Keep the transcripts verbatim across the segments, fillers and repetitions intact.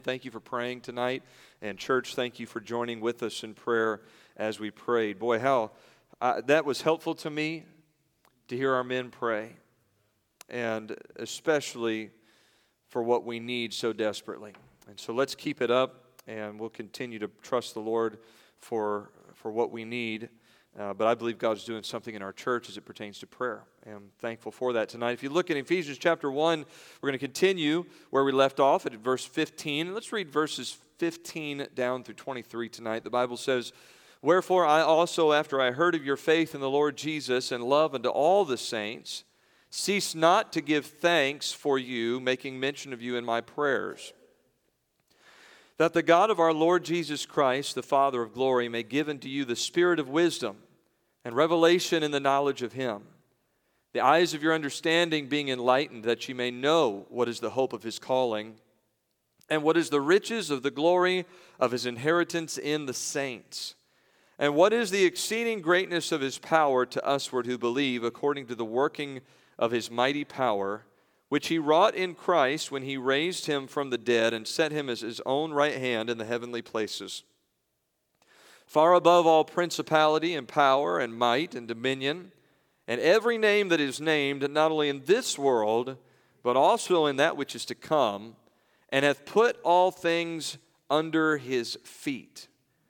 Thank you for praying tonight. And church, thank you for joining with us in prayer as we prayed. Boy, how uh, that was helpful to me to hear our men pray. And especially for what we need so desperately. And so let's keep it up, and we'll continue to trust the Lord for, for what we need. Uh, but I believe God's doing something in our church as it pertains to prayer. And I'm thankful for that tonight. If you look at Ephesians chapter one, we're going to continue where we left off at verse fifteen. Let's read verses fifteen down through twenty-three tonight. The Bible says, "Wherefore I also, after I heard of your faith in the Lord Jesus and love unto all the saints, cease not to give thanks for you, making mention of you in my prayers, that the God of our Lord Jesus Christ, the Father of glory, may give unto you the spirit of wisdom and revelation in the knowledge of him, the eyes of your understanding being enlightened, that ye may know what is the hope of his calling, and what is the riches of the glory of his inheritance in the saints, and what is the exceeding greatness of his power to usward who believe, according to the working of his mighty power, which he wrought in Christ when he raised him from the dead and set him as his own right hand in the heavenly places, far above all principality and power and might and dominion, and every name that is named, not only in this world, but also in that which is to come, and hath put all things under his feet,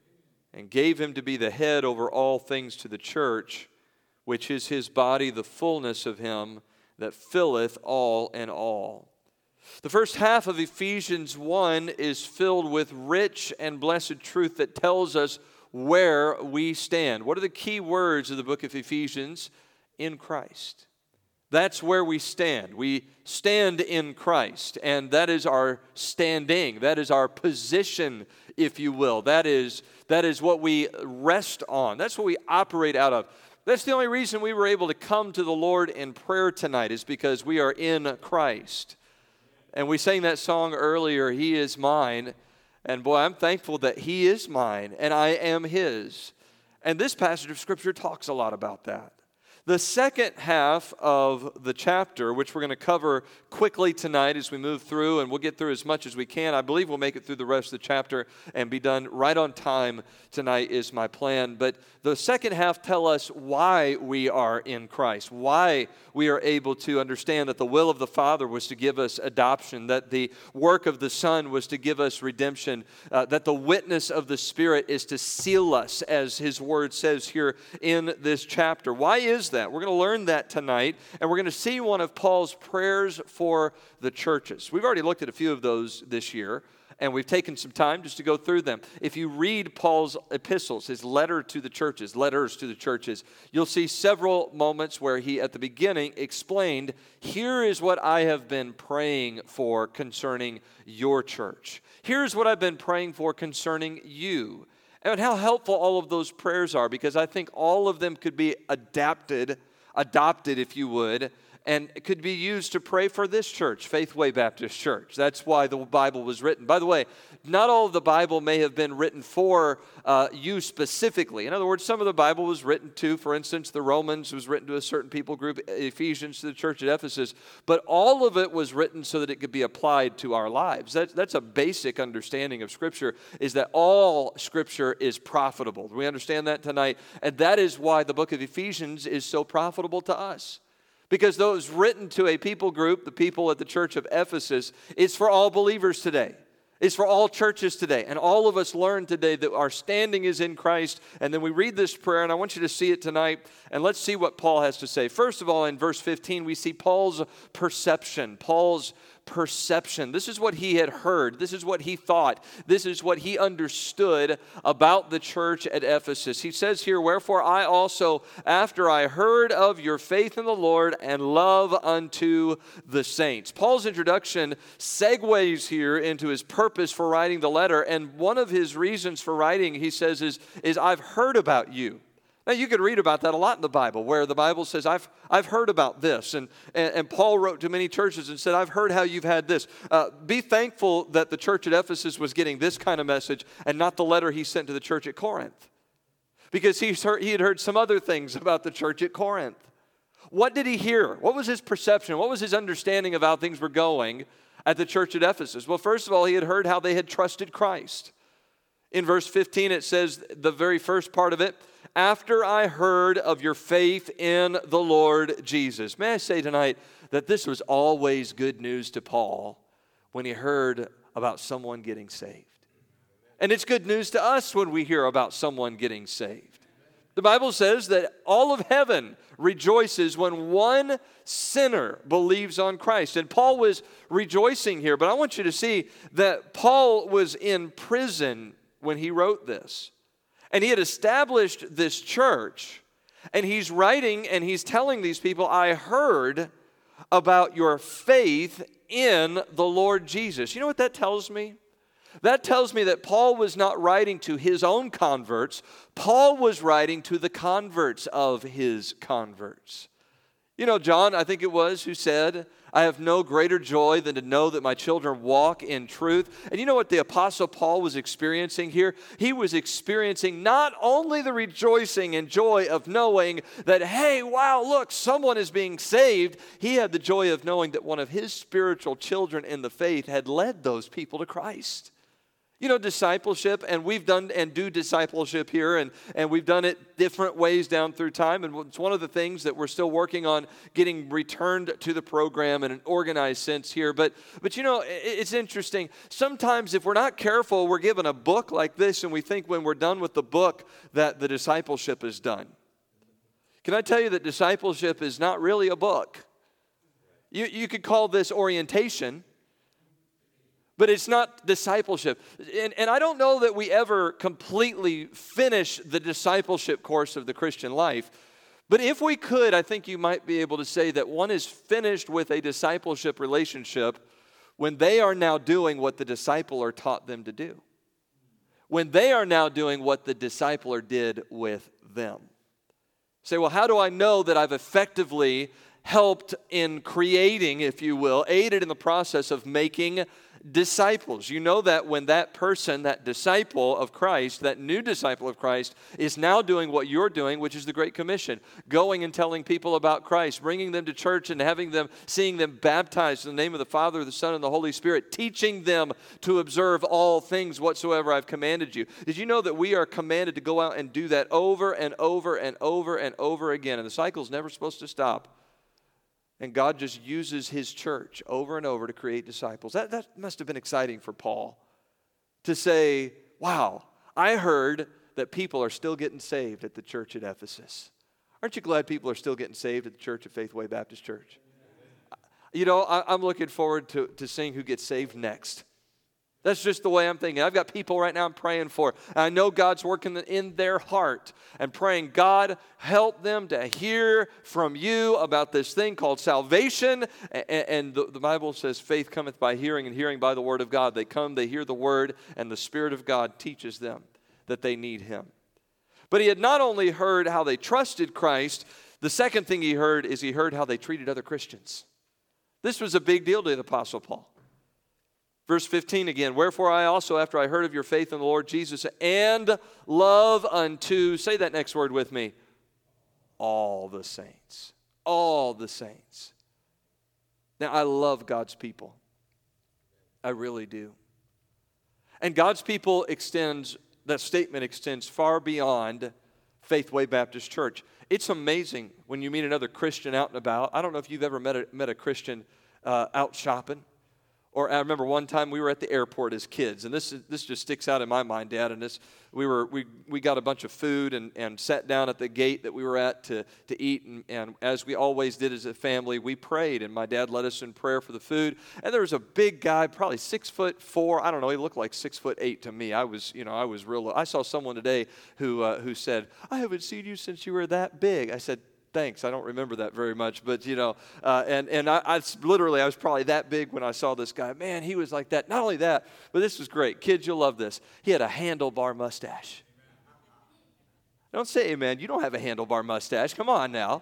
and gave him to be the head over all things to the church, which is his body, the fullness of him that filleth all in all." The first half of Ephesians one is filled with rich and blessed truth that tells us where we stand. What are the key words of the book of Ephesians? In Christ. That's where we stand. We stand in Christ, and that is our standing. That is our position, if you will. That is, that is what we rest on. That's what we operate out of. That's the only reason we were able to come to the Lord in prayer tonight, is because we are in Christ. And we sang that song earlier, "He is mine." And boy, I'm thankful that He is mine and I am His. And this passage of Scripture talks a lot about that. The second half of the chapter, which we're going to cover quickly tonight as we move through, and we'll get through as much as we can. I believe we'll make it through the rest of the chapter and be done right on time tonight is my plan. But the second half tell us why we are in Christ, why we are able to understand that the will of the Father was to give us adoption, that the work of the Son was to give us redemption, uh, that the witness of the Spirit is to seal us, as His Word says here in this chapter. Why is that? We're going to learn that tonight, and we're going to see one of Paul's prayers for the churches. We've already looked at a few of those this year, and we've taken some time just to go through them. If you read Paul's epistles, his letter to the churches, letters to the churches, you'll see several moments where he, at the beginning, explained, here is what I have been praying for concerning your church. Here's what I've been praying for concerning you. And how helpful all of those prayers are, because I think all of them could be adapted, adopted, if you would, and it could be used to pray for this church, Faithway Baptist Church. That's why the Bible was written. By the way, not all of the Bible may have been written for uh, you specifically. In other words, some of the Bible was written to, for instance, the Romans was written to a certain people group, Ephesians to the church at Ephesus, but all of it was written so that it could be applied to our lives. That, that's a basic understanding of Scripture, is that all Scripture is profitable. Do we understand that tonight? And that is why the book of Ephesians is so profitable to us. Because though it was written to a people group, the people at the church of Ephesus, it's for all believers today. It's for all churches today. And all of us learn today that our standing is in Christ. And then we read this prayer, and I want you to see it tonight. And let's see what Paul has to say. First of all, in verse fifteen, we see Paul's perception. Paul's perception. This is what he had heard. This is what he thought. This is what he understood about the church at Ephesus. He says here, "Wherefore I also, after I heard of your faith in the Lord and love unto the saints." Paul's introduction segues here into his purpose for writing the letter. And one of his reasons for writing, he says, is, is I've heard about you. Now, you could read about that a lot in the Bible, where the Bible says, I've, I've heard about this. And, and, and Paul wrote to many churches and said, I've heard how you've had this. Uh, be thankful that the church at Ephesus was getting this kind of message and not the letter he sent to the church at Corinth. Because he's heard, he had heard some other things about the church at Corinth. What did he hear? What was his perception? What was his understanding of how things were going at the church at Ephesus? Well, first of all, he had heard how they had trusted Christ. In verse fifteen, it says, the very first part of it, after I heard of your faith in the Lord Jesus. May I say tonight that this was always good news to Paul when he heard about someone getting saved. And it's good news to us when we hear about someone getting saved. The Bible says that all of heaven rejoices when one sinner believes on Christ. And Paul was rejoicing here, but I want you to see that Paul was in prison when he wrote this. And he had established this church, and he's writing and he's telling these people, I heard about your faith in the Lord Jesus. You know what that tells me? That tells me that Paul was not writing to his own converts. Paul was writing to the converts of his converts. You know, John, I think it was, who said, I have no greater joy than to know that my children walk in truth. And you know what the Apostle Paul was experiencing here? He was experiencing not only the rejoicing and joy of knowing that, hey, wow, look, someone is being saved. He had the joy of knowing that one of his spiritual children in the faith had led those people to Christ. You know, discipleship, and we've done and do discipleship here, and, and we've done it different ways down through time, and it's one of the things that we're still working on getting returned to the program in an organized sense here. But, but you know, it's interesting. Sometimes if we're not careful, we're given a book like this, and we think when we're done with the book that the discipleship is done. Can I tell you that discipleship is not really a book? You, you could call this orientation, but it's not discipleship. And, and I don't know that we ever completely finish the discipleship course of the Christian life. But if we could, I think you might be able to say that one is finished with a discipleship relationship when they are now doing what the discipler taught them to do. When they are now doing what the discipler did with them. Say, well, how do I know that I've effectively helped in creating, if you will, aided in the process of making disciples? You know that when that person, that disciple of Christ, that new disciple of Christ, is now doing what you're doing, which is the Great Commission, going and telling people about Christ, bringing them to church and having them, seeing them baptized in the name of the Father, the Son, and the Holy Spirit, teaching them to observe all things whatsoever I've commanded you. Did you know that we are commanded to go out and do that over and over and over and over again? And the cycle's never supposed to stop. And God just uses his church over and over to create disciples. That, that must have been exciting for Paul to say, wow, I heard that people are still getting saved at the church at Ephesus. Aren't you glad people are still getting saved at the church at Faithway Baptist Church? You know, I, I'm looking forward to, to seeing who gets saved next. That's just the way I'm thinking. I've got people right now I'm praying for. I know God's working in their heart and praying, God, help them to hear from you about this thing called salvation. And the Bible says faith cometh by hearing, and hearing by the word of God. They come, they hear the word, and the Spirit of God teaches them that they need him. But he had not only heard how they trusted Christ, the second thing he heard is he heard how they treated other Christians. This was a big deal to the Apostle Paul. Verse fifteen again, wherefore I also, after I heard of your faith in the Lord Jesus and love unto, say that next word with me, all the saints. All the saints. Now, I love God's people. I really do. And God's people extends, that statement extends far beyond Faithway Baptist Church. It's amazing when you meet another Christian out and about. I don't know if you've ever met a, met a Christian uh, out shopping. Or I remember one time we were at the airport as kids, and this this just sticks out in my mind, Dad. And this we were we we got a bunch of food and, and sat down at the gate that we were at to to eat, and, and as we always did as a family, we prayed, and my dad led us in prayer for the food. And there was a big guy, probably six foot four. I don't know. He looked like six foot eight to me. I was you know I was real. I saw someone today who uh, who said, "I haven't seen you since you were that big." I said, thanks. I don't remember that very much, but you know, uh, and and I, I literally I was probably that big when I saw this guy. Man, he was like that. Not only that, but this was great. Kids, you'll love this. He had a handlebar mustache. Don't say amen. You don't have a handlebar mustache. Come on now.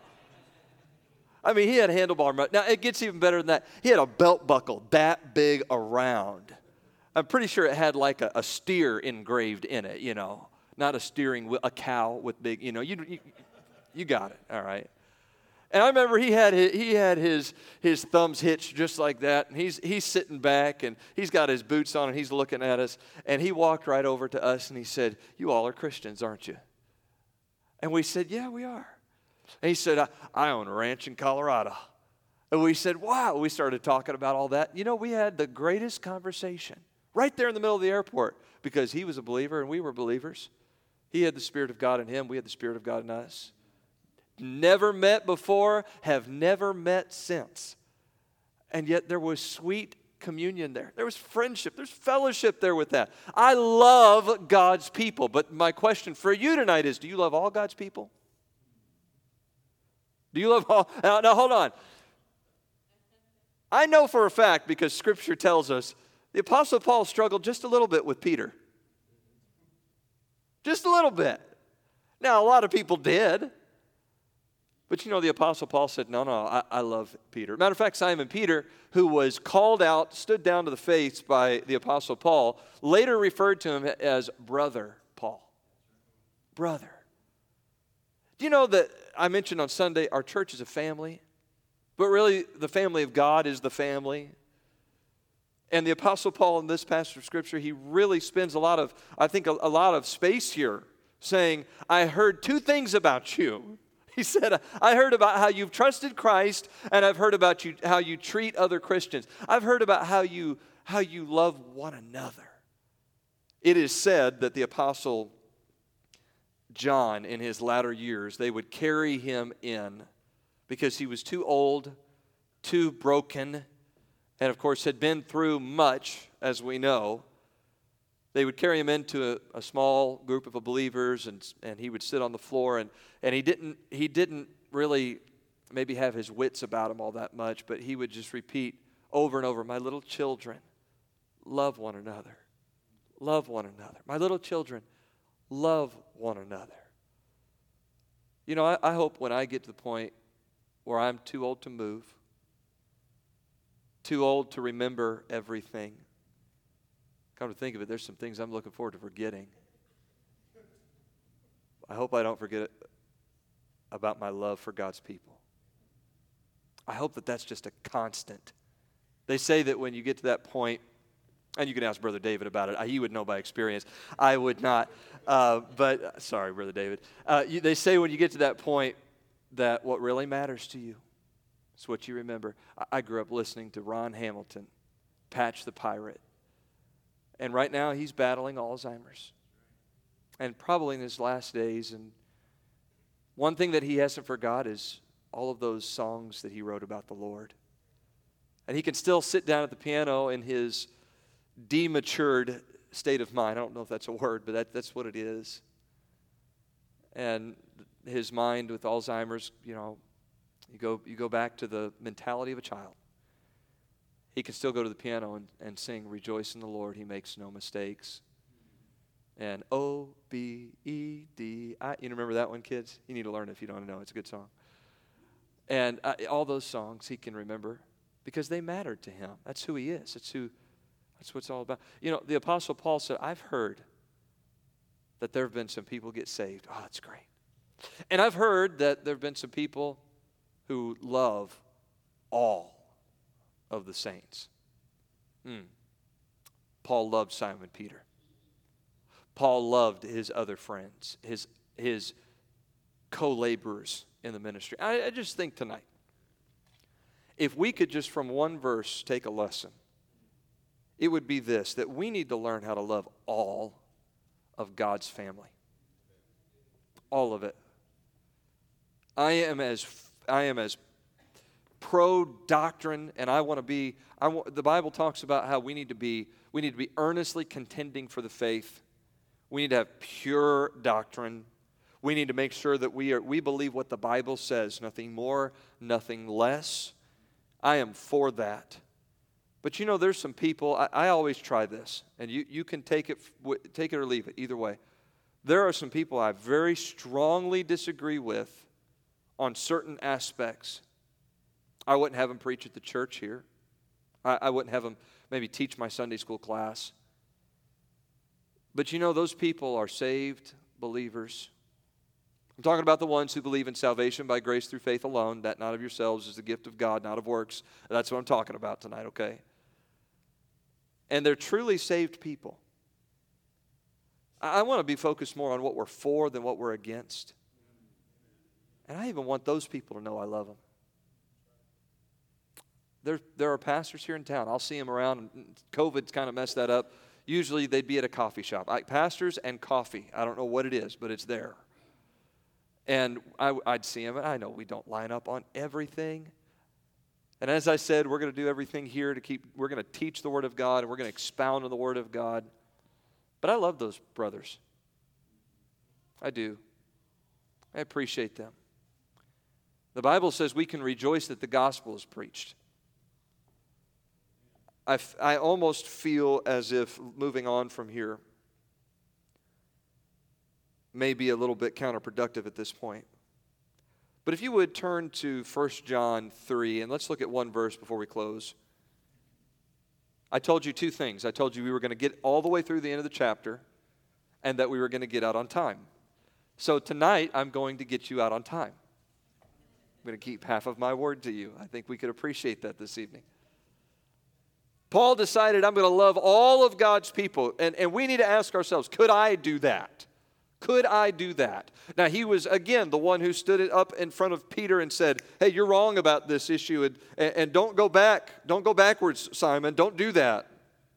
I mean, he had a handlebar mustache. Now it gets even better than that. He had a belt buckle that big around. I'm pretty sure it had like a, a steer engraved in it. You know, not a steering a cow with big. You know, you. you You got it, all right. And I remember he had his, he had his his thumbs hitched just like that, and he's he's sitting back, and he's got his boots on, and he's looking at us, and he walked right over to us, and he said, "You all are Christians, aren't you?" And we said, "Yeah, we are." And he said, I, I own a ranch in Colorado." And we said, "Wow." We started talking about all that. You know, we had the greatest conversation right there in the middle of the airport because he was a believer and we were believers. He had the Spirit of God in him. We had the Spirit of God in us. Never met before, have never met since. And yet there was sweet communion there. There was friendship. There's fellowship there with that. I love God's people. But my question for you tonight is, do you love all God's people? Do you love all? Now, now hold on. I know for a fact, because Scripture tells us, the Apostle Paul struggled just a little bit with Peter. Just a little bit. Now, a lot of people did. But you know, the Apostle Paul said, no, no, I, I love Peter. Matter of fact, Simon Peter, who was called out, stood down to the face by the Apostle Paul, later referred to him as Brother Paul. Brother. Do you know that I mentioned on Sunday our church is a family? But really, the family of God is the family. And the Apostle Paul in this passage of Scripture, he really spends a lot of, I think, a, a lot of space here saying, I heard two things about you. He said, I heard about how you've trusted Christ, and I've heard about you how you treat other Christians. I've heard about how you, how you love one another. It is said that the Apostle John, in his latter years, they would carry him in because he was too old, too broken, and of course had been through much, as we know. They would carry him into a, a small group of believers, and, and he would sit on the floor, and, and he didn't he didn't really maybe have his wits about him all that much, but he would just repeat over and over, my little children, love one another. Love one another. My little children, love one another. You know, I, I hope when I get to the point where I'm too old to move, too old to remember everything, come to think of it, there's some things I'm looking forward to forgetting. I hope I don't forget about my love for God's people. I hope that that's just a constant. They say that when you get to that point, and you can ask Brother David about it. He would know by experience. I would not. Uh, but, sorry, Brother David. Uh, you, they say when you get to that point that what really matters to you is what you remember. I, I grew up listening to Ron Hamilton, Patch the Pirate. And right now he's battling Alzheimer's. And probably in his last days. And one thing that he hasn't forgot is all of those songs that he wrote about the Lord. And he can still sit down at the piano in his dematured state of mind. I don't know if that's a word, but that, that's what it is. And his mind with Alzheimer's, you know, you go you go back to the mentality of a child. He can still go to the piano and, and sing, Rejoice in the Lord, He makes no mistakes. And O B E D I, you remember that one, kids? You need to learn it if you don't know. It's a good song. And uh, all those songs he can remember because they mattered to him. That's who he is. That's who. That's what it's all about. You know, the Apostle Paul said, I've heard that there have been some people get saved. Oh, that's great. And I've heard that there have been some people who love all of the saints. Hmm. Paul loved Simon Peter. Paul loved his other friends, his, his co-laborers in the ministry. I, I just think tonight, if we could just from one verse take a lesson, it would be this, that we need to learn how to love all of God's family. All of it. I am as I am as pro-doctrine, and I want to be, I want, the Bible talks about how we need to be, we need to be earnestly contending for the faith. We need to have pure doctrine. We need to make sure that we are we believe what the Bible says, nothing more, nothing less. I am for that. But you know, there's some people, I, I always try this, and you, you can take it, take it or leave it, either way. There are some people I very strongly disagree with on certain aspects. I wouldn't have them preach at the church here. I, I wouldn't have them maybe teach my Sunday school class. But you know, those people are saved believers. I'm talking about the ones who believe in salvation by grace through faith alone, that not of yourselves is the gift of God, not of works. That's what I'm talking about tonight, okay? And they're truly saved people. I want to be focused more on what we're for than what we're against. And I even want those people to know I love them. There, there are pastors here in town. I'll see them around. COVID's kind of messed that up. Usually they'd be at a coffee shop. Like pastors and coffee. I don't know what it is, but it's there. And I, I'd see them, and I know we don't line up on everything. And as I said, we're going to do everything here to keep, we're going to teach the Word of God, and we're going to expound on the Word of God. But I love those brothers. I do. I appreciate them. The Bible says we can rejoice that the gospel is preached. I, f- I almost feel as if moving on from here may be a little bit counterproductive at this point. But if you would turn to First John three, and let's look at one verse before we close. I told you two things. I told you we were going to get all the way through the end of the chapter and that we were going to get out on time. So tonight, I'm going to get you out on time. I'm going to keep half of my word to you. I think we could appreciate that this evening. Paul decided, I'm going to love all of God's people. And, and we need to ask ourselves, could I do that? Could I do that? Now, he was, again, the one who stood up in front of Peter and said, hey, you're wrong about this issue, and, and, and don't go back. Don't go backwards, Simon. Don't do that.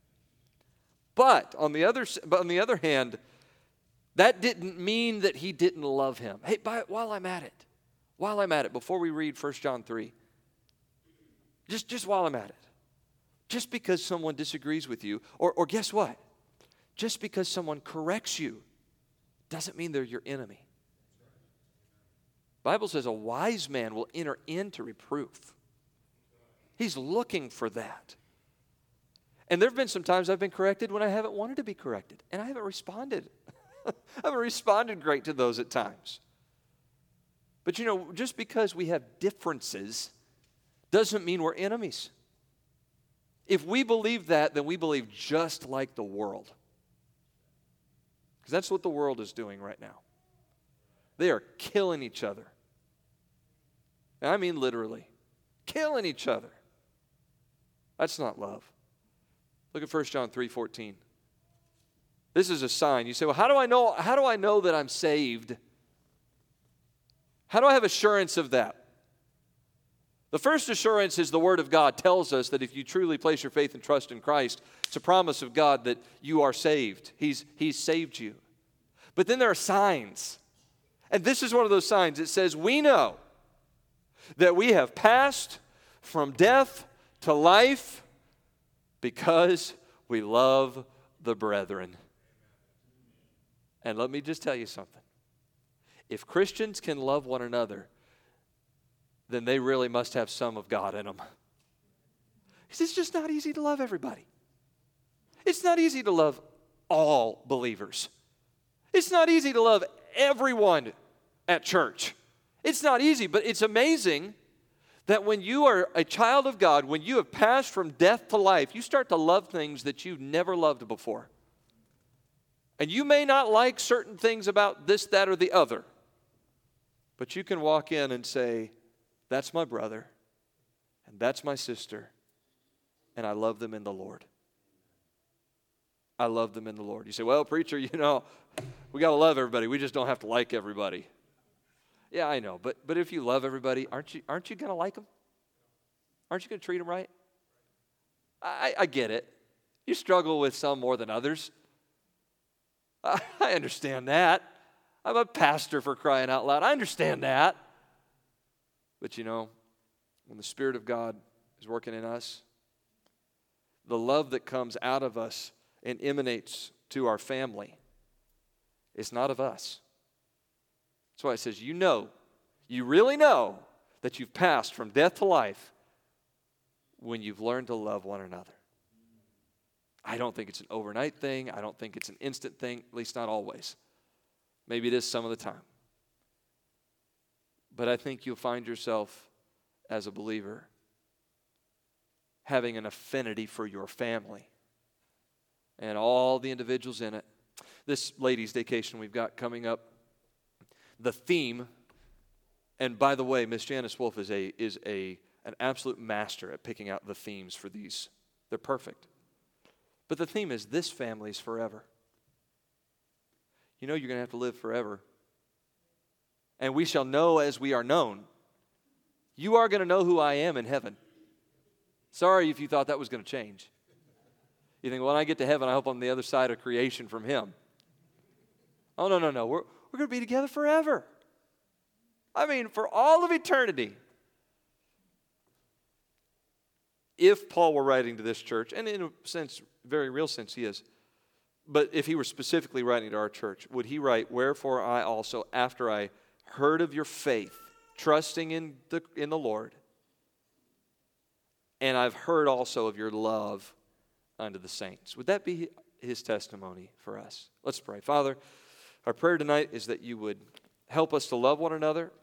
But on the other, but on the other hand, that didn't mean that he didn't love him. Hey, by, while I'm at it, while I'm at it, before we read First John three, just, just while I'm at it, just because someone disagrees with you, or, or guess what? Just because someone corrects you, doesn't mean they're your enemy. The Bible says a wise man will enter into reproof. He's looking for that. And there have been some times I've been corrected when I haven't wanted to be corrected. And I haven't responded. I haven't responded great to those at times. But you know, just because we have differences doesn't mean we're enemies. If we believe that, then we believe just like the world. Because that's what the world is doing right now. They are killing each other. And I mean literally. Killing each other. That's not love. Look at First John three fourteen. This is a sign. You say, well, how do I know, how do I know that I'm saved? How do I have assurance of that? The first assurance is the Word of God tells us that if you truly place your faith and trust in Christ, it's a promise of God that you are saved. He's, he's saved you. But then there are signs. And this is one of those signs. It says, we know that we have passed from death to life because we love the brethren. And let me just tell you something. If Christians can love one another, then they really must have some of God in them. It's just not easy to love everybody. It's not easy to love all believers. It's not easy to love everyone at church. It's not easy, but it's amazing that when you are a child of God, when you have passed from death to life, you start to love things that you've never loved before. And you may not like certain things about this, that, or the other, but you can walk in and say, that's my brother, and that's my sister, and I love them in the Lord. I love them in the Lord. You say, well, preacher, you know, we got to love everybody. We just don't have to like everybody. Yeah, I know, but but if you love everybody, aren't you aren't you going to like them? Aren't you going to treat them right? I, I get it. You struggle with some more than others. I, I understand that. I'm a pastor, for crying out loud. I understand that. But you know, when the Spirit of God is working in us, the love that comes out of us and emanates to our family, it's not of us. That's why it says, you know, you really know that you've passed from death to life when you've learned to love one another. I don't think it's an overnight thing. I don't think it's an instant thing, at least not always. Maybe it is some of the time. But I think you'll find yourself as a believer having an affinity for your family and all the individuals in it. This ladies' vacation we've got coming up, the theme, and by the way, Miss Janice Wolf is a is a an absolute master at picking out the themes for these. They're perfect. But the theme is this family is forever. You know you're going to have to live forever. And we shall know as we are known. You are going to know who I am in heaven. Sorry if you thought that was going to change. You think, well, when I get to heaven, I hope I'm on the other side of creation from him. Oh, no, no, no. We're, we're going to be together forever. I mean, for all of eternity. If Paul were writing to this church, and in a sense, very real sense he is, but if he were specifically writing to our church, would he write, wherefore I also, after I heard of your faith, trusting in the, in the Lord, and I've heard also of your love unto the saints. Would that be his testimony for us? Let's pray. Father, our prayer tonight is that you would help us to love one another,